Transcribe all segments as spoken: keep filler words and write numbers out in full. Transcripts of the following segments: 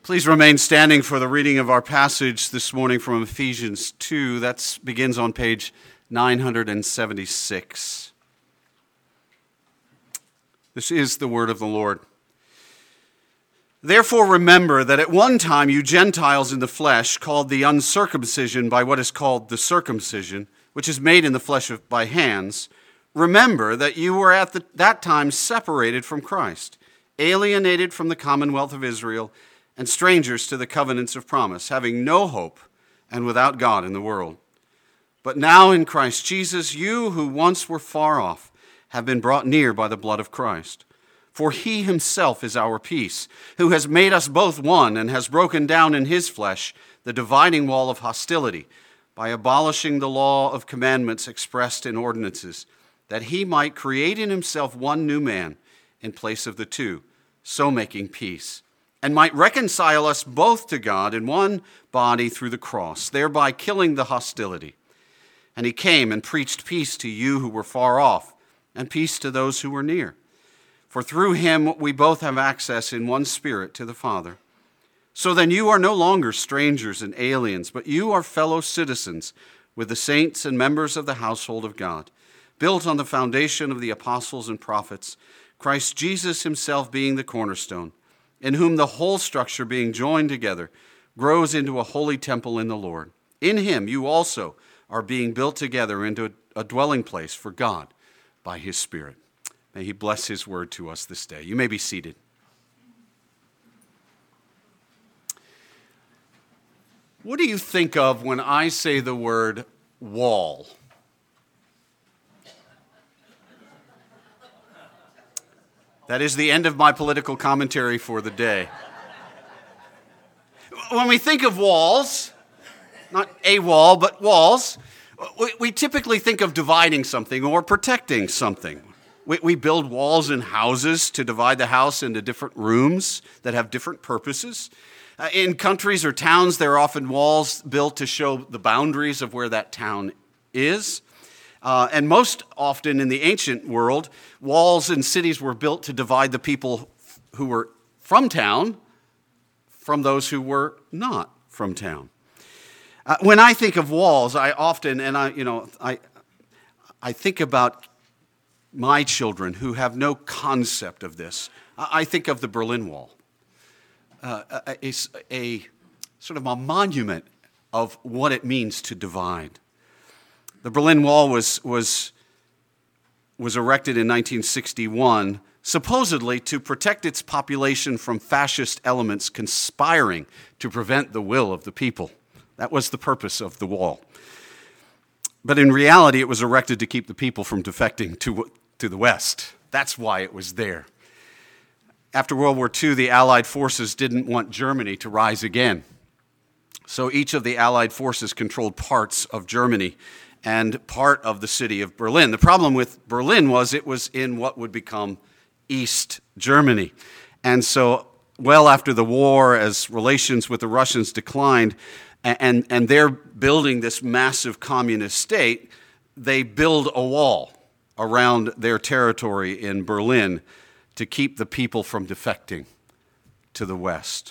Please remain standing for the reading of our passage this morning from Ephesians two. That begins on page nine hundred seventy-six. This is the word of the Lord. Therefore remember that at one time you Gentiles in the flesh, called the uncircumcision by what is called the circumcision, which is made in the flesh of, by hands, remember that you were at the, that time separated from Christ, alienated from the commonwealth of Israel, and strangers to the covenants of promise, having no hope and without God in the world. But now in Christ Jesus, you who once were far off have been brought near by the blood of Christ. For he himself is our peace, who has made us both one and has broken down in his flesh the dividing wall of hostility by abolishing the law of commandments expressed in ordinances, that he might create in himself one new man in place of the two, so making peace, and might reconcile us both to God in one body through the cross, thereby killing the hostility. And he came and preached peace to you who were far off, and peace to those who were near. For through him we both have access in one Spirit to the Father. So then you are no longer strangers and aliens, but you are fellow citizens with the saints and members of the household of God, built on the foundation of the apostles and prophets, Christ Jesus himself being the cornerstone, in whom the whole structure being joined together grows into a holy temple in the Lord. In him you also are being built together into a dwelling place for God by his Spirit. May he bless his word to us this day. You may be seated. What do you think of when I say the word wall? That is the end of my political commentary for the day. When we think of walls, not a wall, but walls, we, we typically think of dividing something or protecting something. We, we build walls in houses to divide the house into different rooms that have different purposes. Uh, in countries or towns, there are often walls built to show the boundaries of where that town is. Uh, and most often in the ancient world, walls in cities were built to divide the people who were from town from those who were not from town. Uh, when I think of walls, I often, and I, you know, I, I think about my children who have no concept of this. I think of the Berlin Wall, uh, a, a, a sort of a monument of what it means to divide. The Berlin Wall was, was, was erected in nineteen sixty-one, supposedly to protect its population from fascist elements conspiring to prevent the will of the people. That was the purpose of the wall. But in reality, it was erected to keep the people from defecting to, to the West. That's why it was there. After World War Two, the Allied forces didn't want Germany to rise again. So each of the Allied forces controlled parts of Germany and part of the city of Berlin. The problem with Berlin was it was in what would become East Germany. And so well after the war, as relations with the Russians declined, and, and they're building this massive communist state, they build a wall around their territory in Berlin to keep the people from defecting to the West.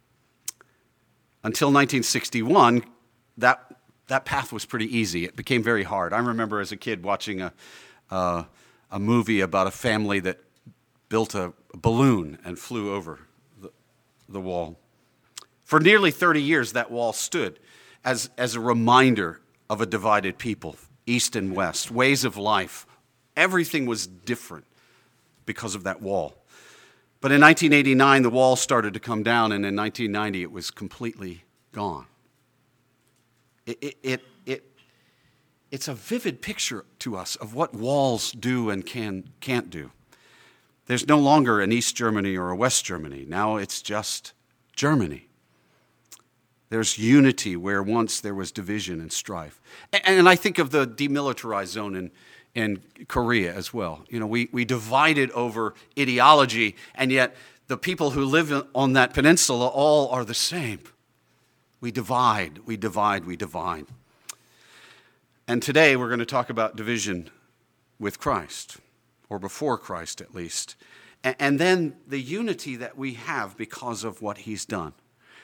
Until nineteen sixty-one, that That path was pretty easy. It became very hard. I remember as a kid watching a, uh, a movie about a family that built a balloon and flew over the, the wall. For nearly thirty years, that wall stood as, as a reminder of a divided people, East and West, ways of life. Everything was different because of that wall. But in nineteen eighty-nine, the wall started to come down, and in nineteen ninety, it was completely gone. It, it, it, it, it's a vivid picture to us of what walls do and can, can't do. There's no longer an East Germany or a West Germany. Now it's just Germany. There's unity where once there was division and strife. And, and I think of the demilitarized zone in, in Korea as well. You know, we, we divided over ideology, and yet the people who live on that peninsula all are the same. We divide, we divide, we divide. And today we're going to talk about division with Christ, or before Christ at least, and then the unity that we have because of what he's done.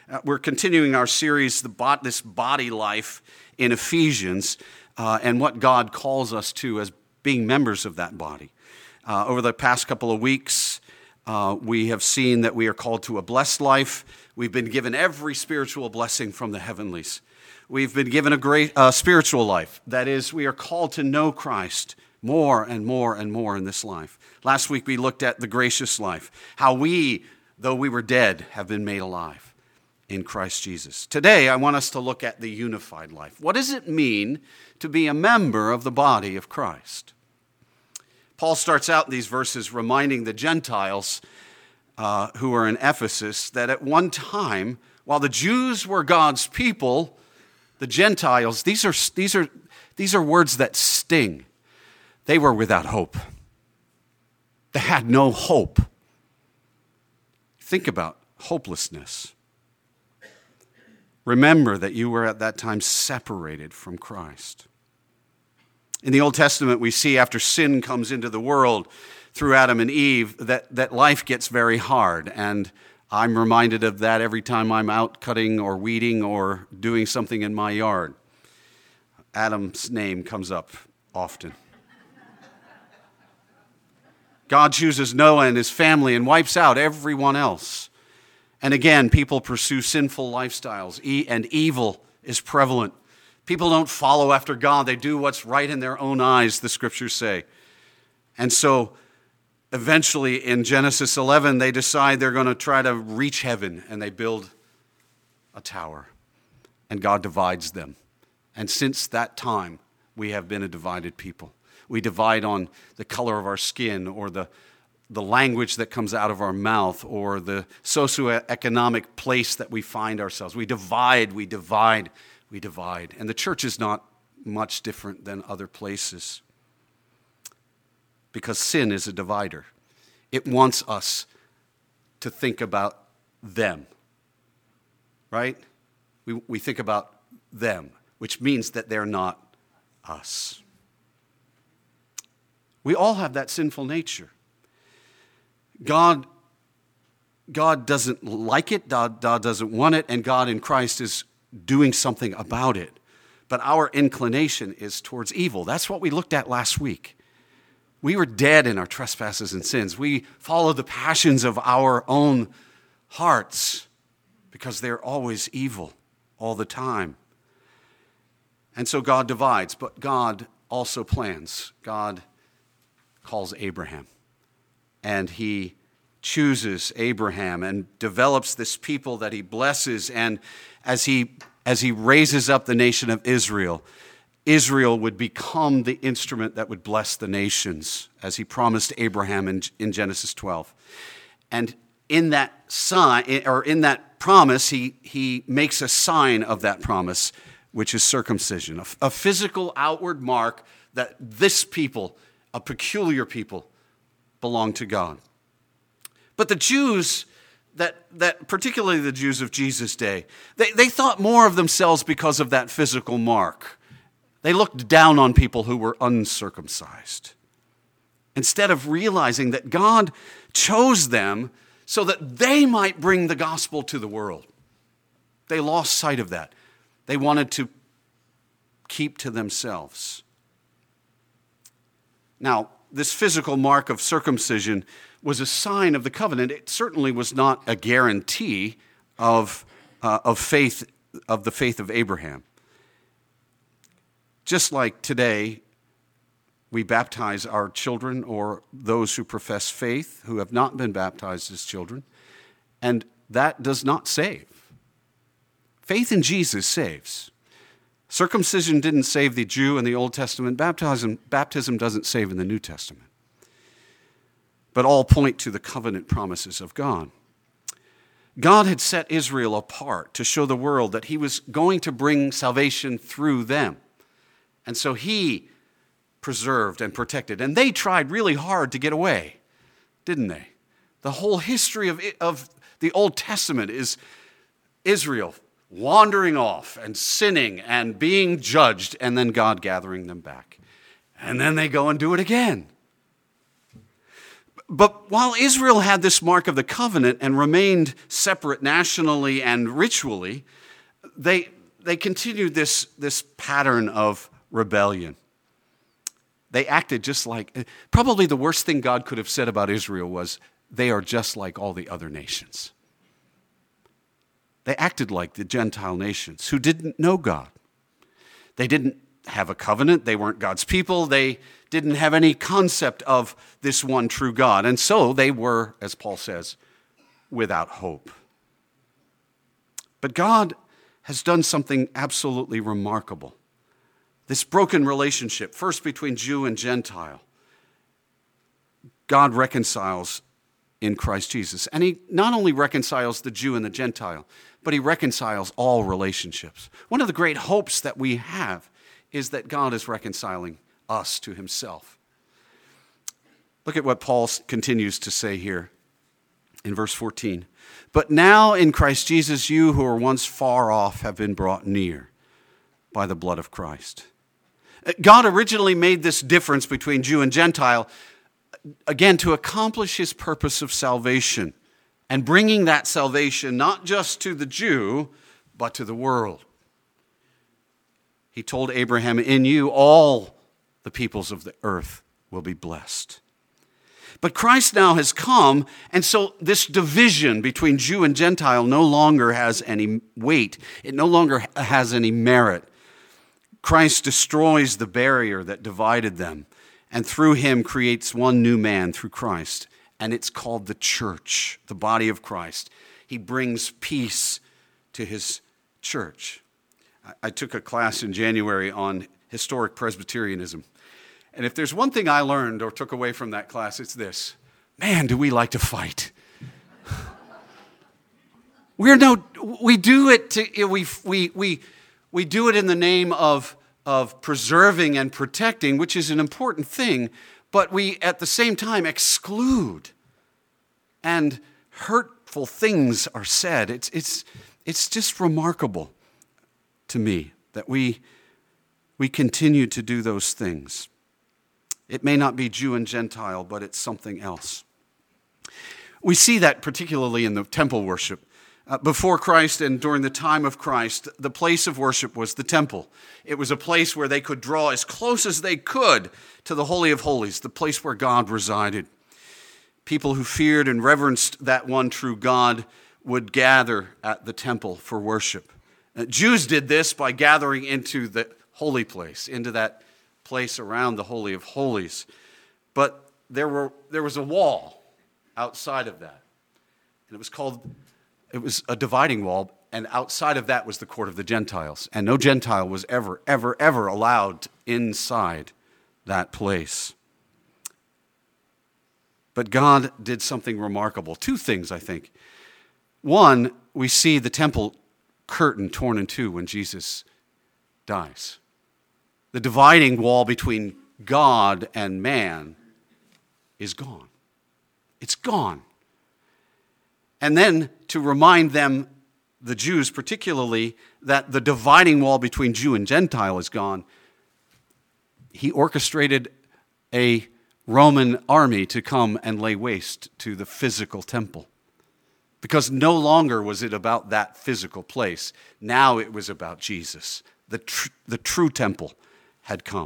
Uh, we're continuing our series, the bot, this body life in Ephesians, uh, and what God calls us to as being members of that body. Uh, over the past couple of weeks, uh, we have seen that we are called to a blessed life. We've been given every spiritual blessing from the heavenlies. We've been given a great uh, spiritual life. That is, we are called to know Christ more and more and more in this life. Last week we looked at the gracious life, how we, though we were dead, have been made alive in Christ Jesus. Today I want us to look at the unified life. What does it mean to be a member of the body of Christ? Paul starts out these verses reminding the Gentiles uh, who are in Ephesus that at one time, while the Jews were God's people, the Gentiles, these are, these are, these are words that sting. They were without hope. They had no hope. Think about hopelessness. Remember that you were at that time separated from Christ. In the Old Testament, we see after sin comes into the world through Adam and Eve, that, that life gets very hard. And I'm reminded of that every time I'm out cutting or weeding or doing something in my yard. Adam's name comes up often. God chooses Noah and his family and wipes out everyone else. And again, people pursue sinful lifestyles, and evil is prevalent. People don't follow after God. They do what's right in their own eyes, the scriptures say. And so eventually in Genesis eleven, they decide they're going to try to reach heaven, and they build a tower. And God divides them. And since that time, we have been a divided people. We divide on the color of our skin, or the, the language that comes out of our mouth, or the socioeconomic place that we find ourselves. We divide, we divide, we divide. And the church is not much different than other places, because sin is a divider. It wants us to think about them, right? We, we think about them, which means that they're not us. We all have that sinful nature. God, God doesn't like it, God, God doesn't want it, and God in Christ is doing something about it. But our inclination is towards evil. That's what we looked at last week. We were dead in our trespasses and sins. We followed the passions of our own hearts because they're always evil all the time. And so God divides, but God also plans. God calls Abraham, and he chooses Abraham and develops this people that he blesses. And as he as he raises up the nation of Israel, Israel would become the instrument that would bless the nations, as he promised Abraham in, in Genesis twelve. And in that sign, or in that promise, he he makes a sign of that promise, which is circumcision, a, a physical outward mark that this people, a peculiar people, belong to God. But the Jews, that, that particularly the Jews of Jesus' day, they, they thought more of themselves because of that physical mark. They looked down on people who were uncircumcised, instead of realizing that God chose them so that they might bring the gospel to the world. They lost sight of that. They wanted to keep to themselves. Now, this physical mark of circumcision was a sign of the covenant. It certainly was not a guarantee of, uh, of faith, of the faith of Abraham. Just like today, we baptize our children or those who profess faith who have not been baptized as children, and that does not save. Faith in Jesus saves. Circumcision didn't save the Jew in the Old Testament. Baptism, baptism doesn't save in the New Testament. But all point to the covenant promises of God. God had set Israel apart to show the world that he was going to bring salvation through them. And so he preserved and protected. And they tried really hard to get away, didn't they? The whole history of, of the Old Testament is Israel wandering off and sinning and being judged, and then God gathering them back. And then they go and do it again. But while Israel had this mark of the covenant and remained separate nationally and ritually, they, they continued this, this pattern of rebellion. They acted just like, probably the worst thing God could have said about Israel was, they are just like all the other nations. They acted like the Gentile nations who didn't know God. They didn't have a covenant. They weren't God's people. They didn't have any concept of this one true God. And so they were, as Paul says, without hope. But God has done something absolutely remarkable. This broken relationship, first between Jew and Gentile, God reconciles in Christ Jesus. And he not only reconciles the Jew and the Gentile, but he reconciles all relationships. One of the great hopes that we have is that God is reconciling us to himself. Look at what Paul continues to say here in verse fourteen. But now in Christ Jesus, you who were once far off have been brought near by the blood of Christ. God originally made this difference between Jew and Gentile, again, to accomplish his purpose of salvation and bringing that salvation not just to the Jew, but to the world. He told Abraham, in you all the peoples of the earth will be blessed. But Christ now has come, and so this division between Jew and Gentile no longer has any weight. It no longer has any merit. Christ destroys the barrier that divided them, and through him creates one new man through Christ, and it's called the church, the body of Christ. He brings peace to his church. I took a class in January on historic Presbyterianism, and if there's one thing I learned or took away from that class, it's this. Man, do we like to fight. We're no, we do it to, we, we, we, we do it in the name of, of preserving and protecting, which is an important thing, but we at the same time exclude, and hurtful things are said. It's, it's, it's just remarkable to me that we, we continue to do those things. It may not be Jew and Gentile, but it's something else. We see that particularly in the temple worship. Uh, before Christ and during the time of Christ, the place of worship was the temple. It was a place where they could draw as close as they could to the Holy of Holies, the place where God resided. People who feared and reverenced that one true God would gather at the temple for worship. Uh, Jews did this by gathering into the holy place, into that place around the Holy of Holies. But there were there was a wall outside of that. And it was called, it was a dividing wall, and outside of that was the court of the Gentiles. And no Gentile was ever, ever, ever allowed inside that place. But God did something remarkable. Two things, I think. One, we see the temple curtain torn in two when Jesus dies. The dividing wall between God and man is gone. It's gone. And then to remind them, the Jews particularly, that the dividing wall between Jew and Gentile is gone, he orchestrated a Roman army to come and lay waste to the physical temple. Because no longer was it about that physical place. Now it was about Jesus. The, tr- the true temple had come.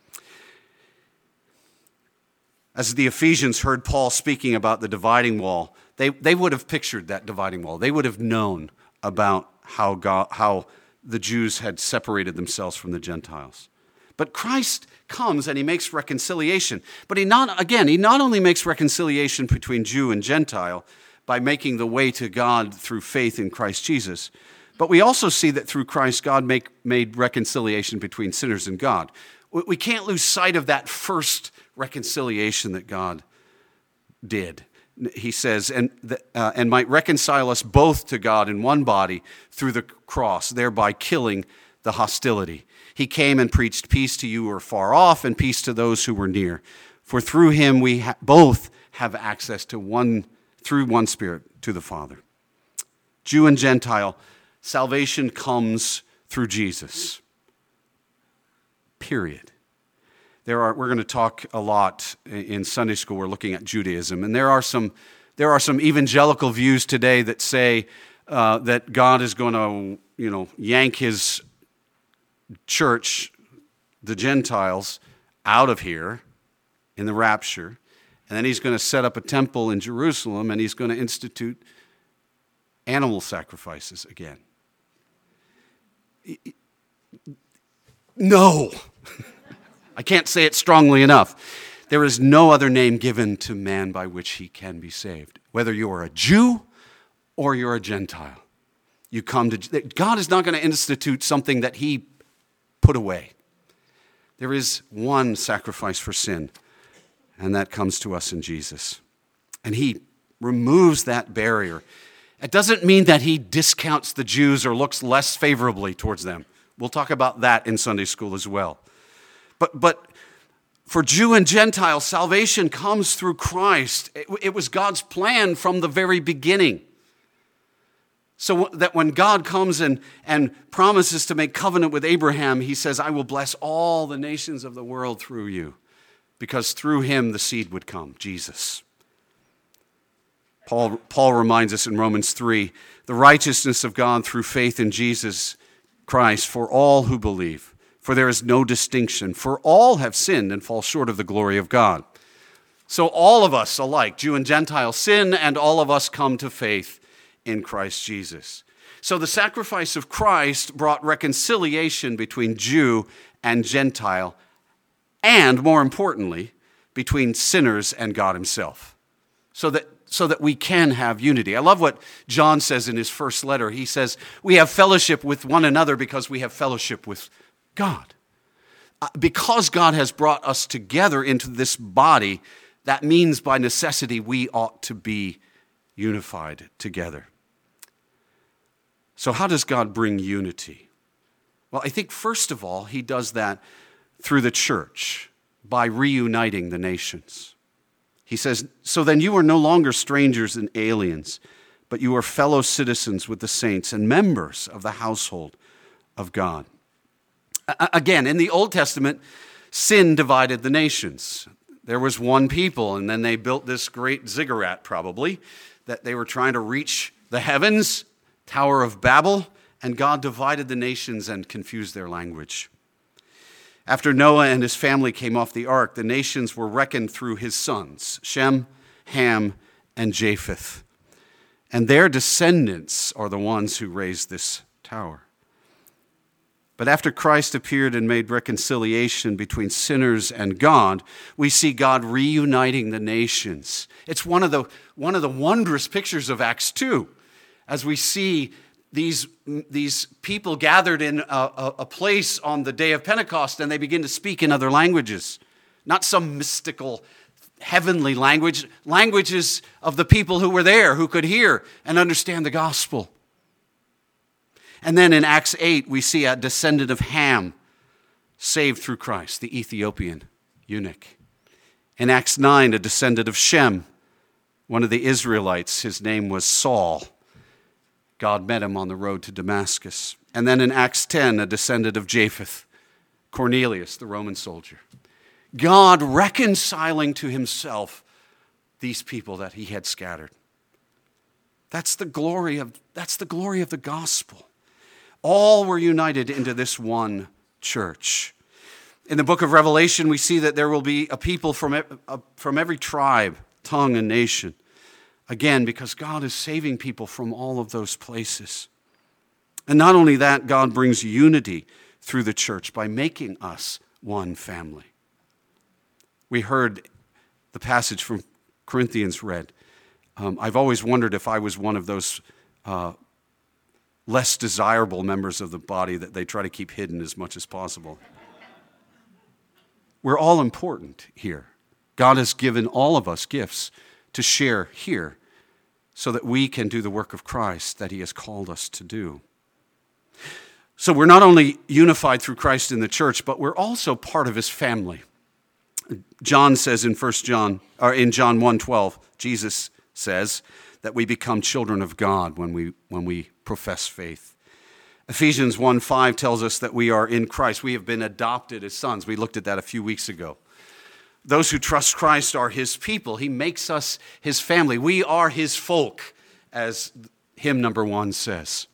As the Ephesians heard Paul speaking about the dividing wall, they, they would have pictured that dividing wall. They would have known about how God, how the Jews had separated themselves from the Gentiles. But Christ comes and he makes reconciliation. But he not again, he not only makes reconciliation between Jew and Gentile by making the way to God through faith in Christ Jesus, but we also see that through Christ, God make, made reconciliation between sinners and God. We can't lose sight of that first reconciliation that God did. He says, and, uh, and might reconcile us both to God in one body through the cross, thereby killing the hostility. He came and preached peace to you who are far off and peace to those who were near. For through him we ha- both have access to one, through one Spirit, to the Father. Jew and Gentile, salvation comes through Jesus. Period. There are, we're going to talk a lot in Sunday school. We're looking at Judaism, and there are some, there are some evangelical views today that say uh, that God is going to, you know, yank his church, the Gentiles, out of here in the rapture, and then he's going to set up a temple in Jerusalem, and he's going to institute animal sacrifices again. No. I can't say it strongly enough. There is no other name given to man by which he can be saved. Whether you're a Jew or you're a Gentile, you come to God is not going to institute something that he put away. There is one sacrifice for sin, and that comes to us in Jesus. And he removes that barrier. It doesn't mean that he discounts the Jews or looks less favorably towards them. We'll talk about that in Sunday school as well. But but for Jew and Gentile, salvation comes through Christ. It, it was God's plan from the very beginning. So that when God comes and, and promises to make covenant with Abraham, he says, I will bless all the nations of the world through you, because through him the seed would come, Jesus. Paul, Paul reminds us in Romans three, the righteousness of God through faith in Jesus Christ for all who believe. For there is no distinction, for all have sinned and fall short of the glory of God. So all of us alike, Jew and Gentile, sin, and all of us come to faith in Christ Jesus. So the sacrifice of Christ brought reconciliation between Jew and Gentile, and more importantly, between sinners and God himself, so that so that we can have unity. I love what John says in his first letter. He says, we have fellowship with one another because we have fellowship with God. Uh, because God has brought us together into this body, that means by necessity we ought to be unified together. So how does God bring unity? Well, I think first of all, he does that through the church by reuniting the nations. He says, so then you are no longer strangers and aliens, but you are fellow citizens with the saints and members of the household of God. Again, in the Old Testament, sin divided the nations. There was one people, and then they built this great ziggurat, probably, that they were trying to reach the heavens, Tower of Babel, and God divided the nations and confused their language. After Noah and his family came off the ark, the nations were reckoned through his sons, Shem, Ham, and Japheth. And their descendants are the ones who raised this tower. But after Christ appeared and made reconciliation between sinners and God, we see God reuniting the nations. It's one of the, one of the wondrous pictures of Acts two, as we see these, these people gathered in a, a place on the day of Pentecost, and they begin to speak in other languages. Not some mystical, heavenly language, languages of the people who were there, who could hear and understand the gospel. And then in Acts eight, we see a descendant of Ham saved through Christ, the Ethiopian eunuch. In Acts nine, a descendant of Shem, one of the Israelites, his name was Saul. God met him on the road to Damascus. And then in Acts ten, a descendant of Japheth, Cornelius, the Roman soldier. God reconciling to himself these people that he had scattered. That's the glory of, that's the glory of the gospel. All were united into this one church. In the book of Revelation, we see that there will be a people from, from every tribe, tongue, and nation. Again, because God is saving people from all of those places. And not only that, God brings unity through the church by making us one family. We heard the passage from Corinthians read. Um, I've always wondered if I was one of those uh, less desirable members of the body that they try to keep hidden as much as possible. We're all important here. God has given all of us gifts to share here so that we can do the work of Christ that he has called us to do. So we're not only unified through Christ in the church, but we're also part of his family. John says in First John, or in John one twelve, Jesus says that we become children of God when we when we profess faith. Ephesians one five tells us that we are in Christ. We have been adopted as sons. We looked at that a few weeks ago. Those who trust Christ are his people. He makes us his family. We are his folk, as hymn number one says.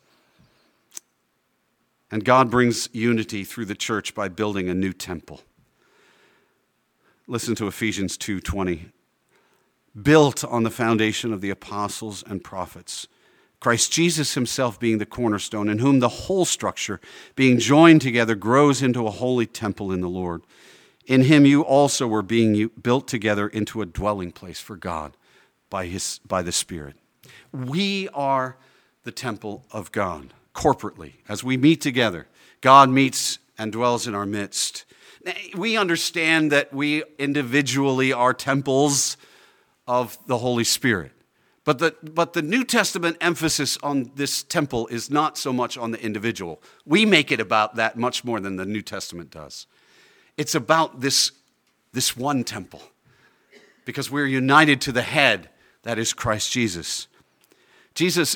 And God brings unity through the church by building a new temple. Listen to Ephesians two twenty. Built on the foundation of the apostles and prophets, Christ Jesus himself being the cornerstone, in whom the whole structure, being joined together, grows into a holy temple in the Lord. In him you also were being built together into a dwelling place for God by his by the Spirit. We are the temple of God, corporately. As we meet together, God meets and dwells in our midst. We understand that we individually are temples of the Holy Spirit. But the, but the New Testament emphasis on this temple is not so much on the individual. We make it about that much more than the New Testament does. It's about this, this one temple, because we're united to the head, that is Christ Jesus. Jesus,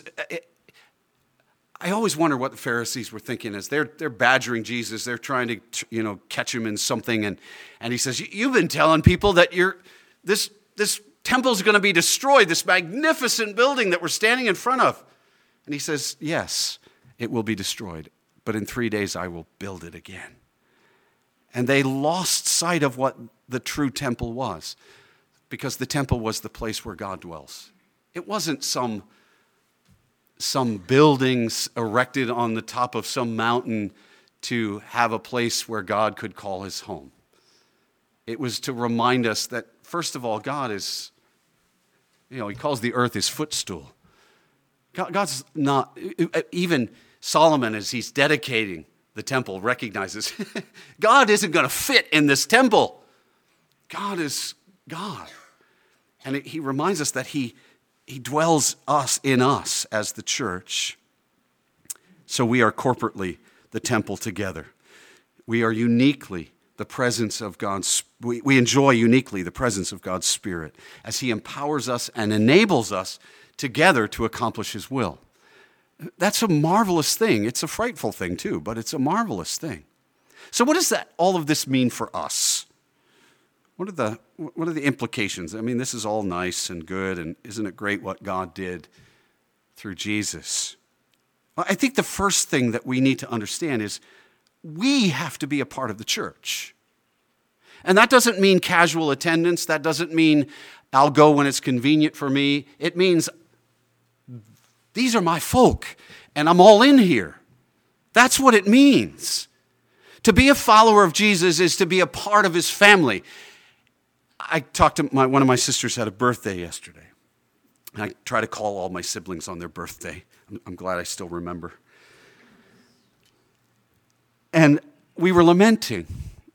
I always wonder what the Pharisees were thinking as they're, they're badgering Jesus. They're trying to, you know, catch him in something. And, and he says, you've been telling people that you're this this temple's going to be destroyed, this magnificent building that we're standing in front of. And he says, yes, it will be destroyed, but in three days I will build it again. And they lost sight of what the true temple was, because the temple was the place where God dwells. It wasn't some, some buildings erected on the top of some mountain to have a place where God could call his home. It was to remind us that, first of all, God is, you know, he calls the earth his footstool. God, God's not, even Solomon, as he's dedicating the temple, recognizes God isn't going to fit in this temple. God is God. And it, he reminds us that he, he dwells us in us as the church. So we are corporately the temple together. We are uniquely the presence of God's, we, we enjoy uniquely the presence of God's Spirit as he empowers us and enables us together to accomplish his will. That's a marvelous thing. It's a frightful thing too, but it's a marvelous thing. So what does that, all of this mean for us? What are the, what are the implications? I mean, this is all nice and good, and isn't it great what God did through Jesus? Well, I think the first thing that we need to understand is we have to be a part of the church. And that doesn't mean casual attendance. That doesn't mean I'll go when it's convenient for me. It means these are my folk, and I'm all in here. That's what it means. To be a follower of Jesus is to be a part of his family. I talked to my, one of my sisters had a birthday yesterday. And I try to call all my siblings on their birthday. I'm, I'm glad I still remember. And we were lamenting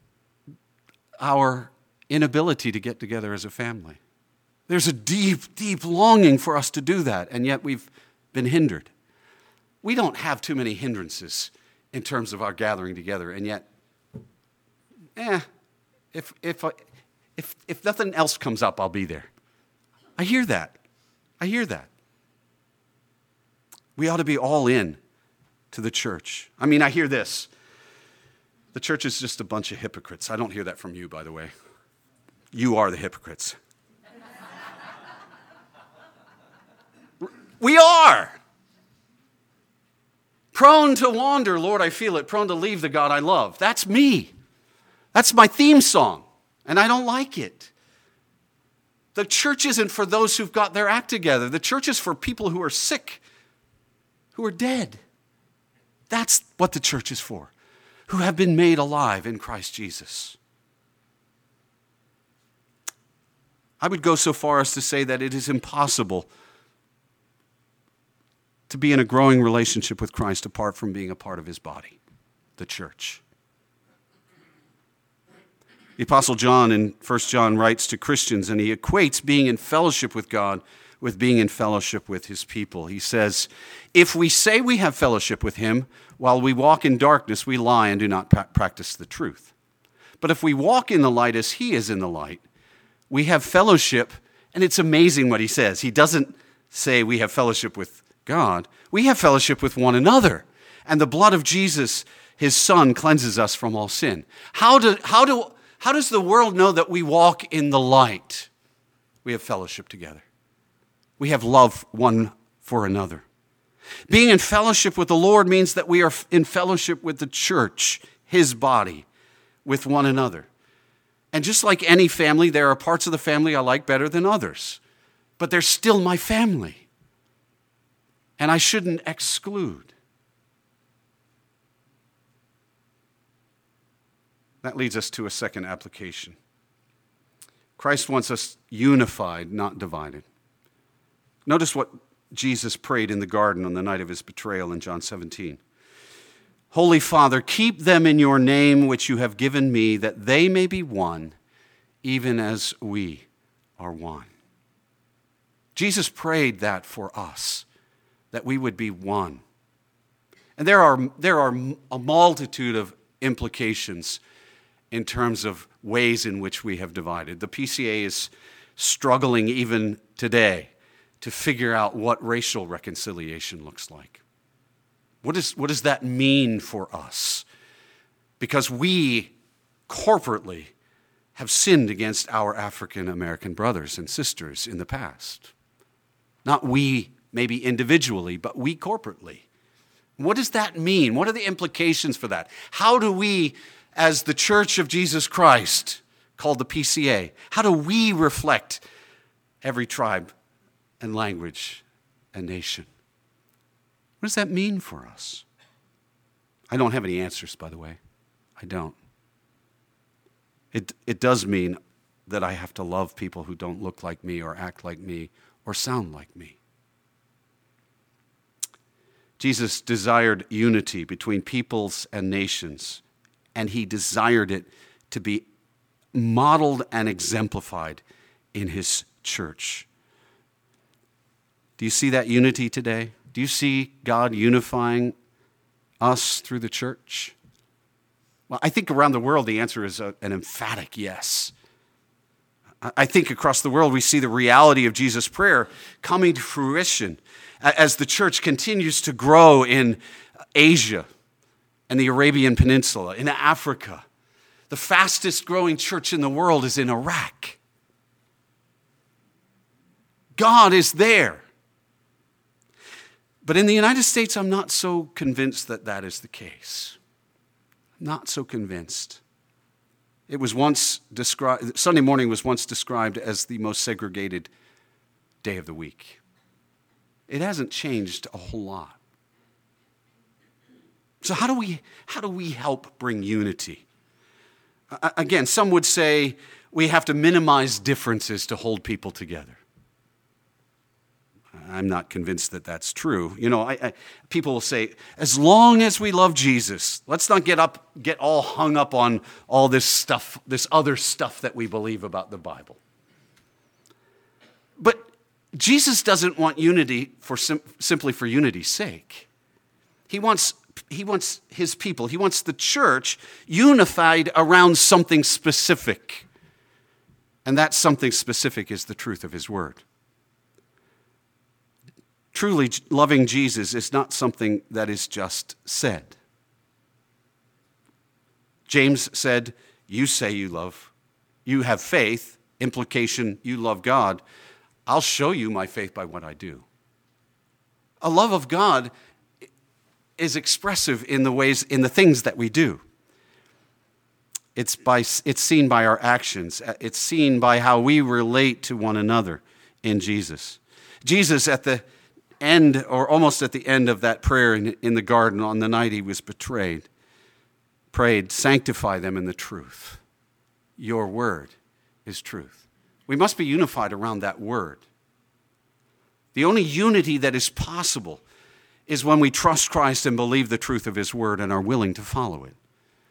our inability to get together as a family. There's a deep, deep longing for us to do that, and yet we've been hindered. We don't have too many hindrances in terms of our gathering together, and yet, eh, if if if if nothing else comes up, I'll be there. I hear that. I hear that. We ought to be all in to the church. I mean, I hear this. The church is just a bunch of hypocrites. I don't hear that from you, by the way. You are the hypocrites. We are. Prone to wander, Lord, I feel it. Prone to leave the God I love. That's me. That's my theme song, and I don't like it. The church isn't for those who've got their act together. The church is for people who are sick, who are dead. That's what the church is for, who have been made alive in Christ Jesus. I would go so far as to say that it is impossible to be in a growing relationship with Christ apart from being a part of his body, the church. The Apostle John in First John writes to Christians, and he equates being in fellowship with God with being in fellowship with his people. He says, if we say we have fellowship with him while we walk in darkness, we lie and do not pra- practice the truth. But if we walk in the light as he is in the light, we have fellowship, and it's amazing what he says. He doesn't say we have fellowship with God. We have fellowship with one another, And the blood of Jesus, his Son, cleanses us from all sin. How do, how do, how does the world know that we walk in the light? We have fellowship together. We have love one for another. Being in fellowship with the Lord means that we are in fellowship with the church, his body, with one another. And just like any family, there are parts of the family I like better than others. But they're still my family. And I shouldn't exclude. That leads us to a second application. Christ wants us unified, not divided. Notice what Jesus prayed in the garden on the night of his betrayal in John seventeen. Holy Father, keep them in your name which you have given me, that they may be one, even as we are one. Jesus prayed that for us, that we would be one. And there are, there are a multitude of implications in terms of ways in which we have divided. The P C A is struggling even today to figure out what racial reconciliation looks like. What, is, what does that mean for us? Because we corporately have sinned against our African American brothers and sisters in the past. Not we, maybe individually, but we corporately. What does that mean? What are the implications for that? How do we, as the Church of Jesus Christ, called the P C A, how do we reflect every tribe and language and nation? What does that mean for us? I don't have any answers, by the way. I don't. It, it does mean that I have to love people who don't look like me or act like me or sound like me. Jesus desired unity between peoples and nations, and he desired it to be modeled and exemplified in his church. Do you see that unity today? Do you see God unifying us through the church? Well, I think around the world the answer is a, an emphatic yes. I think across the world we see the reality of Jesus' prayer coming to fruition as the church continues to grow in Asia and the Arabian Peninsula, in Africa. The fastest growing church in the world is in Iraq. God is there. But in the United States, I'm not so convinced that that is the case. Not so convinced. It was once described, Sunday morning was once described as the most segregated day of the week. It hasn't changed a whole lot. So how do we, how do we help bring unity? Uh, again, some would say we have to minimize differences to hold people together. I'm not convinced that that's true. You know, I, I, people will say, as long as we love Jesus, let's not get up, get all hung up on all this stuff, this other stuff that we believe about the Bible. But Jesus doesn't want unity for sim- simply for unity's sake. He wants, he wants his people, he wants the church unified around something specific. And that something specific is the truth of his word. Truly loving Jesus is not something that is just said. James said, you say you love, you have faith, implication, you love God. I'll show you my faith by what I do. A love of God is expressive in the ways, in the things that we do. It's by, it's seen by our actions. It's seen by how we relate to one another in Jesus. Jesus at the end, or almost at the end of that prayer in, in the garden on the night he was betrayed, prayed, sanctify them in the truth. Your word is truth. We must be unified around that word. The only unity that is possible is when we trust Christ and believe the truth of his word and are willing to follow it.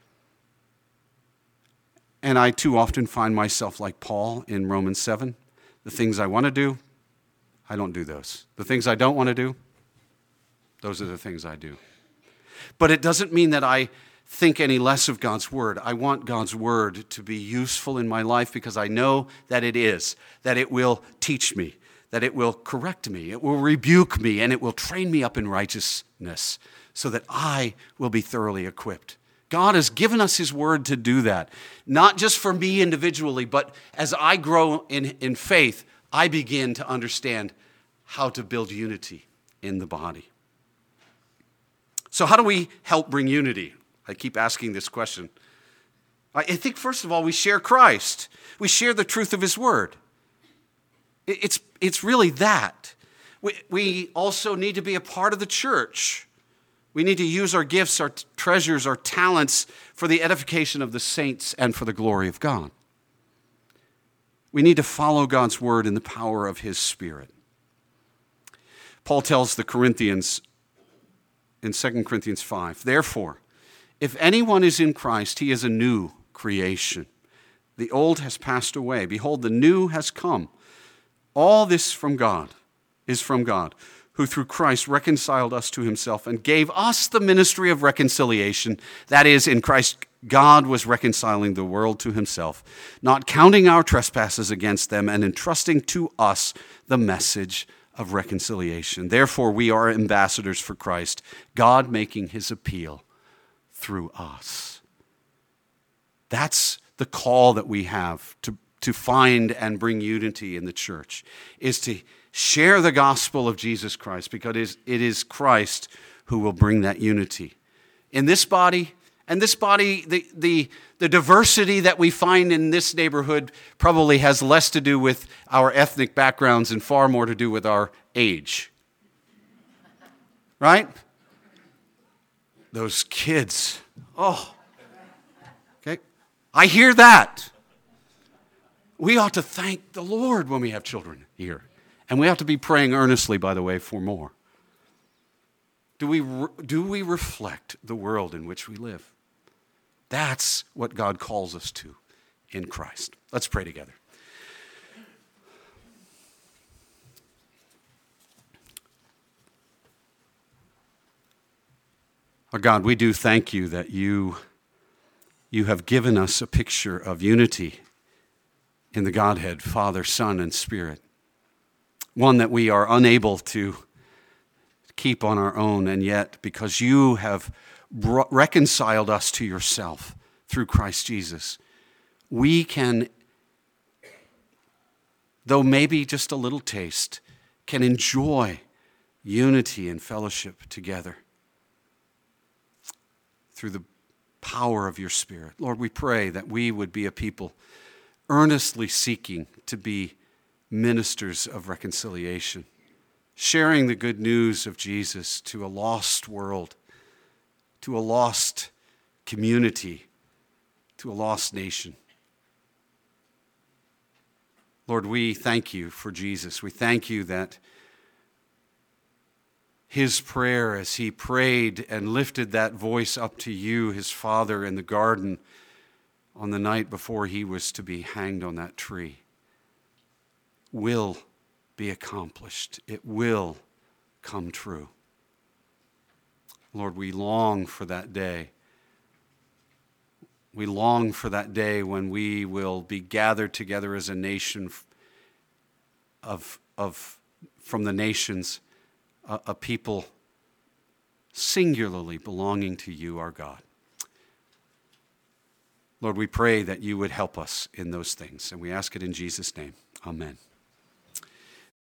And I too often find myself like Paul in Romans seven. The things I want to do, I don't do those. The things I don't want to do, those are the things I do. But it doesn't mean that I think any less of God's word. I want God's word to be useful in my life because I know that it is, that it will teach me, that it will correct me, it will rebuke me, and it will train me up in righteousness so that I will be thoroughly equipped. God has given us his word to do that, not just for me individually, but as I grow in, in faith, I begin to understand how to build unity in the body. So how do we help bring unity? I keep asking this question. I think, first of all, we share Christ. We share the truth of his word. It's, it's really that. We, we also need to be a part of the church. We need to use our gifts, our treasures, our talents for the edification of the saints and for the glory of God. We need to follow God's word in the power of his Spirit. Paul tells the Corinthians in Second Corinthians five, therefore, if anyone is in Christ, he is a new creation. The old has passed away. Behold, the new has come. All this from God is from God, who through Christ reconciled us to himself and gave us the ministry of reconciliation. That is, in Christ, God was reconciling the world to himself, not counting our trespasses against them, and entrusting to us the message of reconciliation. Therefore, we are ambassadors for Christ, God making his appeal through us. That's the call that we have to, to find and bring unity in the church, is to share the gospel of Jesus Christ, because it is, it is Christ who will bring that unity. In this body, and this body, the, the, the diversity that we find in this neighborhood probably has less to do with our ethnic backgrounds and far more to do with our age. Right? Those kids. Oh. Okay. I hear that. We ought to thank the Lord when we have children here. And we have to be praying earnestly, by the way, for more. Do we, do we reflect the world in which we live? That's what God calls us to in Christ. Let's pray together. Our God, we do thank you that you, you have given us a picture of unity in the Godhead, Father, Son, and Spirit. One that we are unable to keep on our own, and yet because you have brought, reconciled us to yourself through Christ Jesus, we can, though maybe just a little taste, can enjoy unity and fellowship together through the power of your Spirit. Lord, we pray that we would be a people earnestly seeking to be ministers of reconciliation, sharing the good news of Jesus to a lost world, to a lost community, to a lost nation. Lord, we thank you for Jesus. We thank you that his prayer as he prayed and lifted that voice up to you, his Father, in the garden on the night before he was to be hanged on that tree, will be accomplished. It will come true. Lord, we long for that day. We long for that day when we will be gathered together as a nation of, of from the nations, a, a people singularly belonging to you, our God. Lord, we pray that you would help us in those things, and we ask it in Jesus' name. Amen.